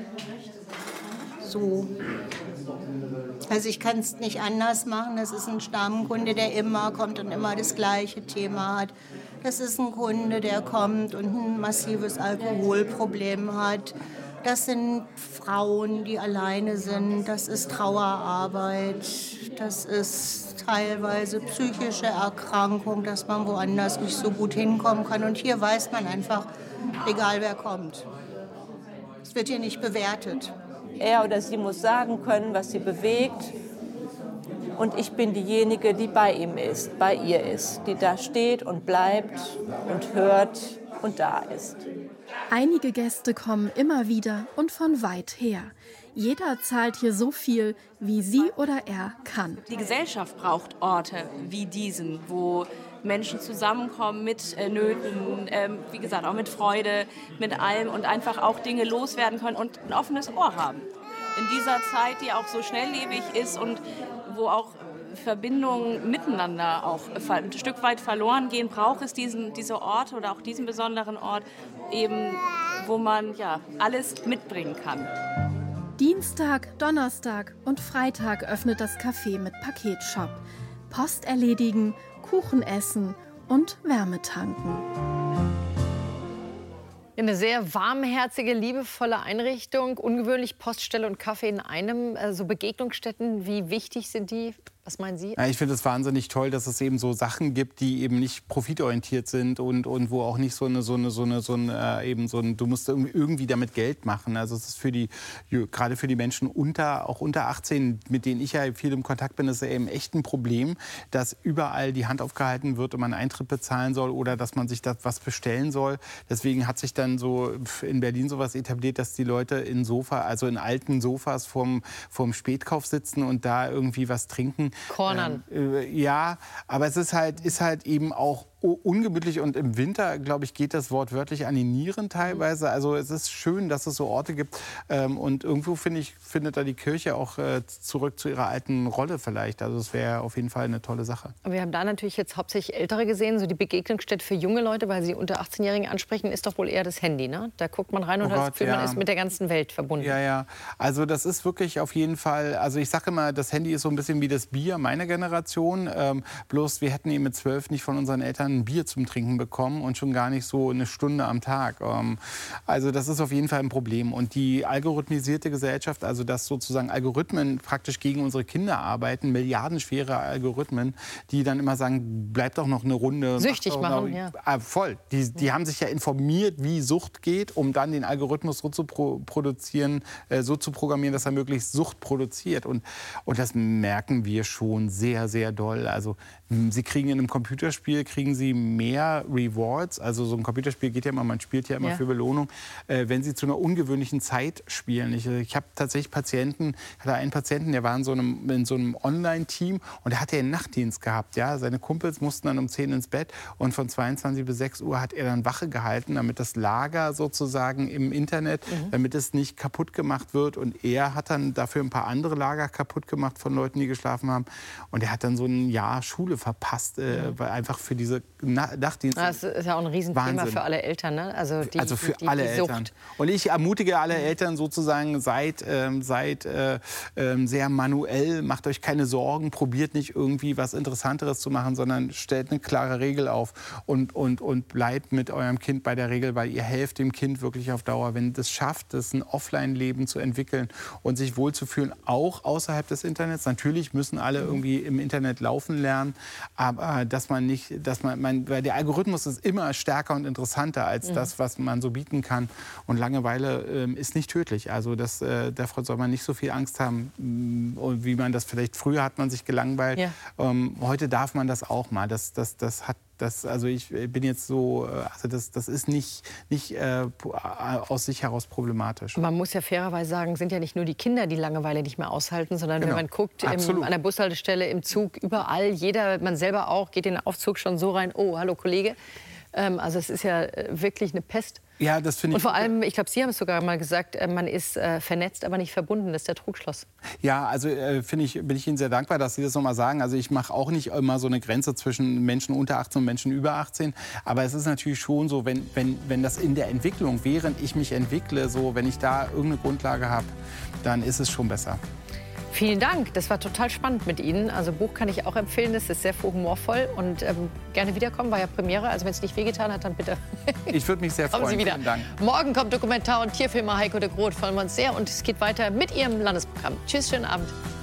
So. Also ich kann es nicht anders machen. Das ist ein Stammkunde, der immer kommt und immer das gleiche Thema hat. Das ist ein Kunde, der kommt und ein massives Alkoholproblem hat. Das sind Frauen, die alleine sind. Das ist Trauerarbeit. Das ist teilweise psychische Erkrankung, dass man woanders nicht so gut hinkommen kann. Und hier weiß man einfach, egal wer kommt. Es wird hier nicht bewertet. Er oder sie muss sagen können, was sie bewegt. Und ich bin diejenige, die bei ihm ist, bei ihr ist, die da steht und bleibt und hört und da ist. Einige Gäste kommen immer wieder und von weit her. Jeder zahlt hier so viel, wie sie oder er kann. Die Gesellschaft braucht Orte wie diesen, wo Menschen zusammenkommen mit äh, Nöten, ähm, wie gesagt, auch mit Freude, mit allem und einfach auch Dinge loswerden können und ein offenes Ohr haben. In dieser Zeit, die auch so schnelllebig ist und wo auch Verbindungen miteinander auch ein Stück weit verloren gehen, braucht es diesen, diese Orte oder auch diesen besonderen Ort, eben, wo man ja alles mitbringen kann. Dienstag, Donnerstag und Freitag öffnet das Café mit Paketshop. Post erledigen, Kuchen essen und Wärme tanken. Eine sehr warmherzige, liebevolle Einrichtung, ungewöhnlich Poststelle und Kaffee in einem. So Begegnungsstätten, wie wichtig sind die? Was meinen Sie? Ja, ich finde es wahnsinnig toll, dass es eben so Sachen gibt, die eben nicht profitorientiert sind und, und wo auch nicht so eine, so eine, so eine, so eine äh, eben so ein, du musst irgendwie damit Geld machen. Also es ist für die, gerade für die Menschen unter, auch unter achtzehn, mit denen ich ja viel im Kontakt bin, ist es eben echt ein Problem, dass überall die Hand aufgehalten wird und man Eintritt bezahlen soll oder dass man sich da was bestellen soll. Deswegen hat sich dann so in Berlin sowas etabliert, dass die Leute in Sofa, also in alten Sofas vorm, vorm Spätkauf sitzen und da irgendwie was trinken. Cornern. Äh, ja, aber es ist halt, ist halt eben auch ungemütlich und im Winter, glaube ich, geht das wortwörtlich an die Nieren teilweise. Also es ist schön, dass es so Orte gibt ähm, und irgendwo, finde ich, findet da die Kirche auch äh, zurück zu ihrer alten Rolle vielleicht. Also es wäre auf jeden Fall eine tolle Sache. Wir haben da natürlich jetzt hauptsächlich Ältere gesehen. So die Begegnungsstätte für junge Leute, weil Sie unter achtzehnjährigen ansprechen, ist doch wohl eher das Handy, ne? Da guckt man rein und Oh hat Gott, das Gefühl, ja. man ist mit der ganzen Welt verbunden. Ja, ja. Also das ist wirklich auf jeden Fall, also ich sage immer, das Handy ist so ein bisschen wie das Bier meiner Generation. Ähm, bloß wir hätten eben mit zwölf nicht von unseren Eltern ein Bier zum Trinken bekommen und schon gar nicht so eine Stunde am Tag. Ähm, also das ist auf jeden Fall ein Problem. Und die algorithmisierte Gesellschaft, also dass sozusagen Algorithmen praktisch gegen unsere Kinder arbeiten, milliardenschwere Algorithmen, die dann immer sagen, bleib doch noch eine Runde. Süchtig doch, machen, noch, ja. Ah, voll. Die, die haben sich ja informiert, wie Sucht geht, um dann den Algorithmus so zu pro produzieren, äh, so zu programmieren, dass er möglichst Sucht produziert. Und, und das merken wir schon sehr, sehr doll. Also sie kriegen in einem Computerspiel, kriegen sie mehr Rewards, also so ein Computerspiel geht ja immer, man spielt ja immer Ja. für Belohnung, äh, wenn sie zu einer ungewöhnlichen Zeit spielen. Ich, ich habe tatsächlich Patienten, ich hatte einen Patienten, der war in so einem, in so einem Online-Team und der hatte einen Nachtdienst gehabt. Ja? Seine Kumpels mussten dann um zehn ins Bett und von zweiundzwanzig bis sechs Uhr hat er dann Wache gehalten, damit das Lager sozusagen im Internet, mhm. damit es nicht kaputt gemacht wird, und er hat dann dafür ein paar andere Lager kaputt gemacht von Leuten, die geschlafen haben, und er hat dann so ein Jahr Schule verpasst, äh, weil einfach für diese Na Nachtdienste. Das ist ja auch ein Riesenthema Wahnsinn. für alle Eltern, ne? Also, die, also für die, die, alle die Eltern. Sucht. Und ich ermutige alle Eltern sozusagen, seid, ähm, seid äh, äh, sehr manuell, macht euch keine Sorgen, probiert nicht irgendwie was Interessanteres zu machen, sondern stellt eine klare Regel auf und, und, und bleibt mit eurem Kind bei der Regel, weil ihr helft dem Kind wirklich auf Dauer. Wenn das schafft, das ein Offline-Leben zu entwickeln und sich wohlzufühlen, auch außerhalb des Internets. Natürlich müssen alle irgendwie im Internet laufen lernen, aber dass man nicht, dass man, man weil der Algorithmus ist immer stärker und interessanter als Mhm. das, was man so bieten kann. Und Langeweile ähm, ist nicht tödlich. Also das, äh, davor soll man nicht so viel Angst haben, mh, wie man das vielleicht früher hat man sich gelangweilt. Ja. Ähm, heute darf man das auch mal. Das, das, das hat Das, also ich bin jetzt so, also das, das ist nicht, nicht äh, aus sich heraus problematisch. Man muss ja fairerweise sagen, sind ja nicht nur die Kinder, die Langeweile nicht mehr aushalten, sondern Genau. wenn man guckt, im, an der Bushaltestelle, im Zug, überall, jeder, man selber auch, geht in den Aufzug schon so rein, oh, hallo Kollege. Ähm, also es ist ja wirklich eine Pest. Ja, das finde ich. Und vor allem, ich glaube, Sie haben es sogar mal gesagt, man ist äh, vernetzt, aber nicht verbunden. Das ist der Trugschluss. Ja, also äh, finde ich, bin ich Ihnen sehr dankbar, dass Sie das noch mal sagen. Also ich mache auch nicht immer so eine Grenze zwischen Menschen unter achtzehn und Menschen über achtzehn. Aber es ist natürlich schon so, wenn, wenn, wenn das in der Entwicklung, während ich mich entwickle, so, wenn ich da irgendeine Grundlage habe, dann ist es schon besser. Vielen Dank, das war total spannend mit Ihnen. Also Buch kann ich auch empfehlen, es ist sehr humorvoll und ähm, gerne wiederkommen, war ja Premiere. Also wenn es nicht wehgetan hat, dann bitte. Ich würde mich sehr freuen. Kommen Sie wieder. Vielen Dank. Morgen kommt Dokumentar- und Tierfilmer Heiko de Groot, freuen wir uns sehr. Und es geht weiter mit Ihrem Landesprogramm. Tschüss, schönen Abend.